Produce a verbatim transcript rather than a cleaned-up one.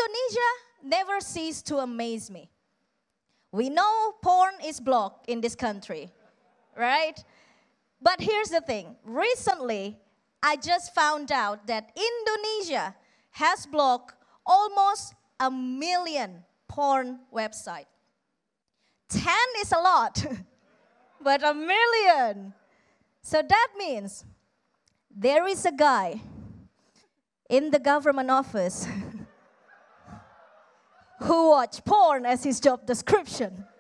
Indonesia never ceased to amaze me. We know porn is blocked in this country, right? But here's the thing. Recently, I just found out that Indonesia has blocked almost a million porn websites. Ten is a lot, but a million. So that means there is a guy in the government office who watch porn as his job description.